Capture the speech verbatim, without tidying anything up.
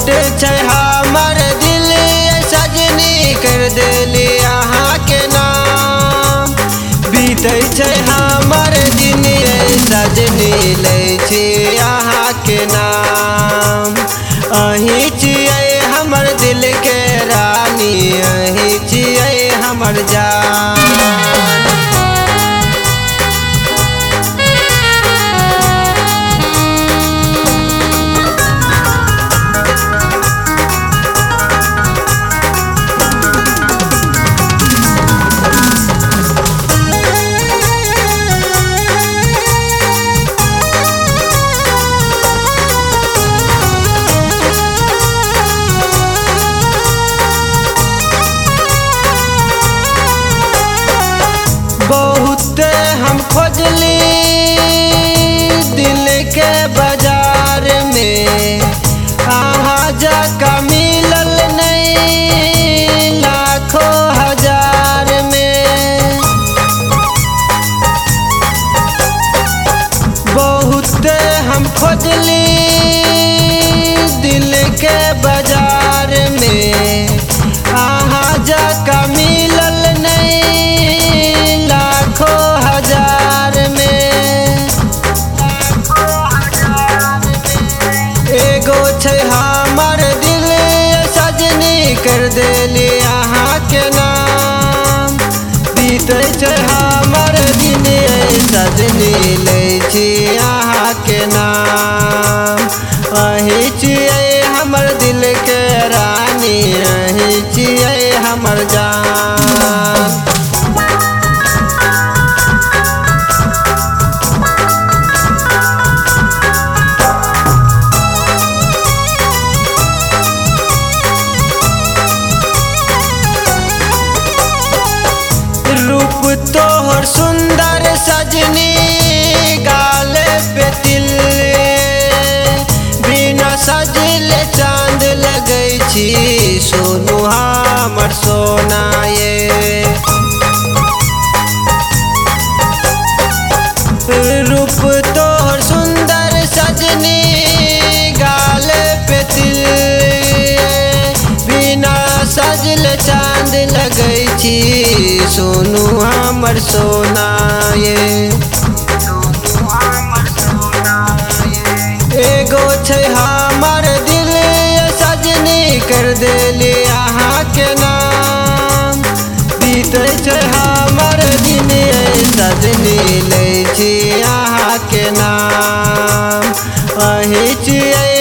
छोट छै हमर दिल सजनी कर देली अहाँ के नाम। बीते छै हमर दिन सजनी लै छी अहाँ के नाम। अहीं छियै हमर दिल के रानी, अहीं छियै हमर जान। बहुत हम खोजली दिल के बाजार में, अहाँ जका मिलल नहीं लाखों हजार में। बहुत हम खोजली दिल के बाजार में, अहाँ जका मिलल नहीं लाखों हजार में। एगो छै हमर दिल सजनी कर देली अहाँ के नाम। बीते छै हमर दिन सजनी लै छी अहाँ के नाम। अहीं छियै हमर दिल के रानी, अहीं छियै हमर जान। रूप तोहर सुंदर सजनी गाले पे तिल, बिना सजल चांद लगै छी सोनू हमर सोना ये। रूप तोहर सुंदर सजनी गाले पे तिल, बिना सजल चांद लगै छी सोनू हमर सोना ये। एगो छै हमर दिल सजनी कर देली अहाँ के नाम। बीते छै हमर दिन सजनी लै छी अहाँ के नाम। अहीं छियै